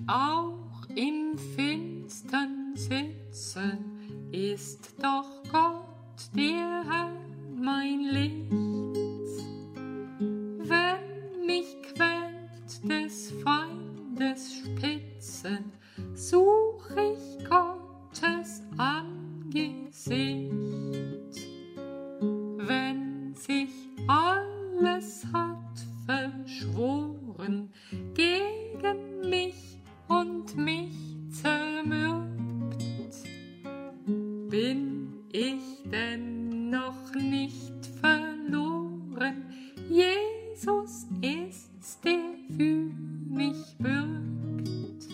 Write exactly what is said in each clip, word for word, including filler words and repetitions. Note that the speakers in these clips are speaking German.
auch im Finstern sitze, ist doch Gott, der Herr, mein Licht. Wenn mich quält des Feindes Spitze, such ich Gottes Angesicht. Wenn sich alles hat verschworen gegen mich und mich zermürbt, bin ich denn noch nicht verloren? Jesus ist's, der für mich bürgt.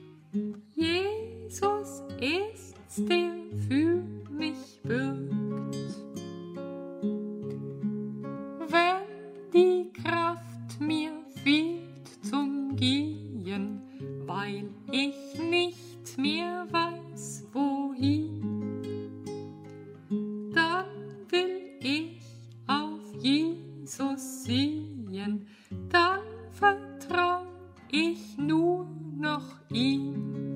Jesus ist's, der für mich bürgt. Wenn die Kraft mir fehlt zum Gehen, weil ich nicht mehr weiß, wohin, dann will ich auf Jesus sehen, dann vertrau ich nur noch ihm.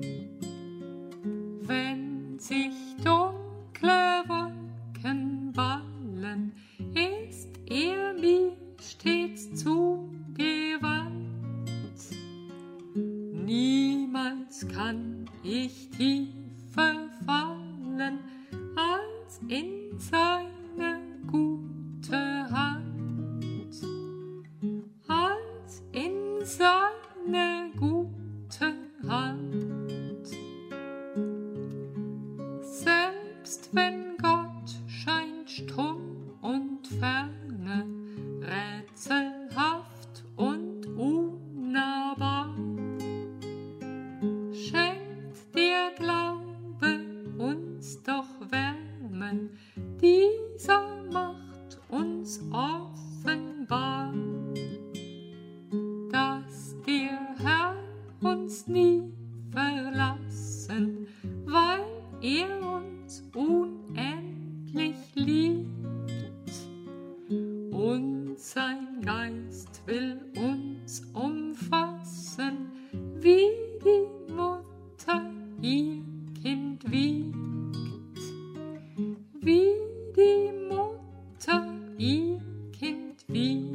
Wenn sich dunkle Wolken ballen, ist er mir stets zugewandt. Niemals kann ich tiefer fallen als in seine gute Hand, als in seine gute Hand. Selbst wenn Gott scheint stumm und ferne, rätselhaft und unnahbar, schenkt der Glaube uns doch Wärme, dieser macht uns offenbar, dass der Herr uns nie verlassen, weil er uns unendlich liebt. Und sein Geist will uns umfassen, wie die Mutter ihr Kind wiegt, wie die Mutter ihr Kind wiegt.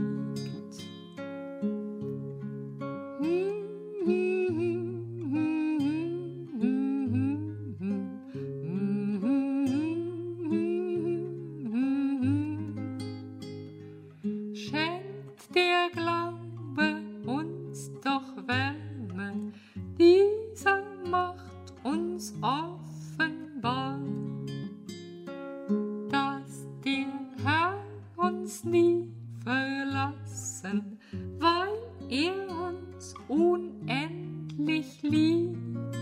Schenkt der Glaube uns doch Wärme, dieser macht uns offenbar, dass der Herr uns nie verlassen, weil er uns unendlich liebt.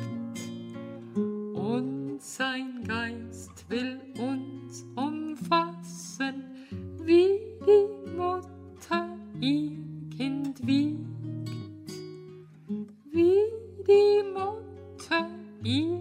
Und sein Geist will uns umfassen, wie die Mutter ihr Kind wiegt, wie die Mutter ihr